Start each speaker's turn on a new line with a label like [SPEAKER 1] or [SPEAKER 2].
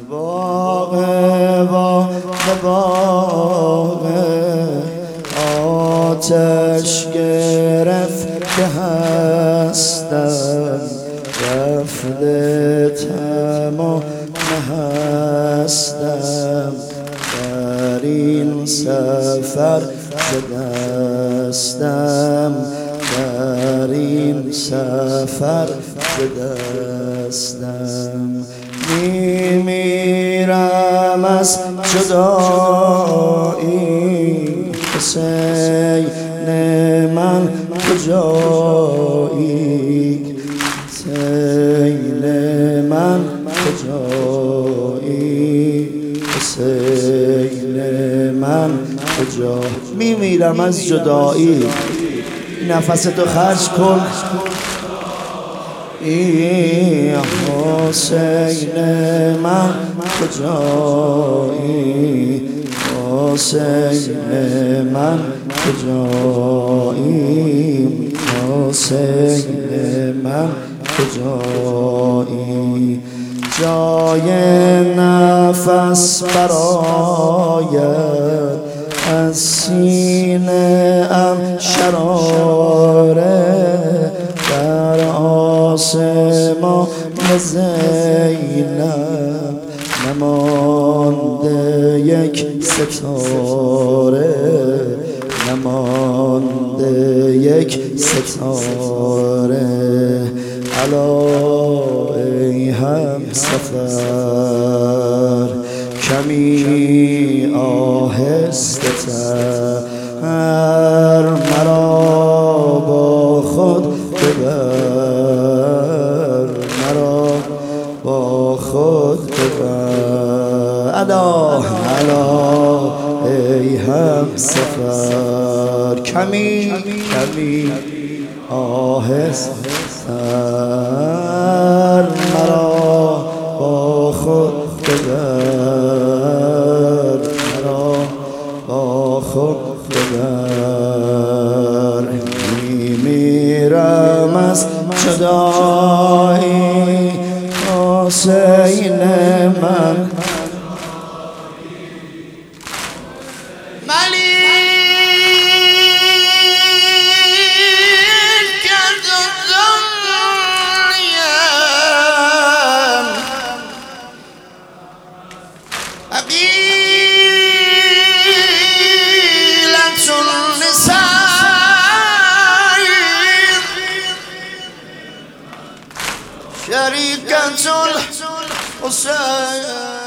[SPEAKER 1] باغ آتش گرفته هستم، رفته تمام هستم، در این سفر شدستم، در این سفر شدستم. میمیرم از جدایی، حسین من کجایی، حسین من کجایی، حسین من کجایی. میمیرم از جدایی، نفستو خرج کن. حسین من کجایی، حسین من کجایی، حسین من کجایی. جای نفس برآید از سینه ام شراره، در آسمان زینب نمانده یک ستاره، نمانده یک ستاره. الا ای همسفر کمی آهسته تر، مرا با خود ببر، مرا با خود ببر. الا ای همسفر کمی آهسته تر، مرا با خود ببر، مرا با خود ببر. میمیرم از جدایی، حسین من
[SPEAKER 2] شريكة الحسين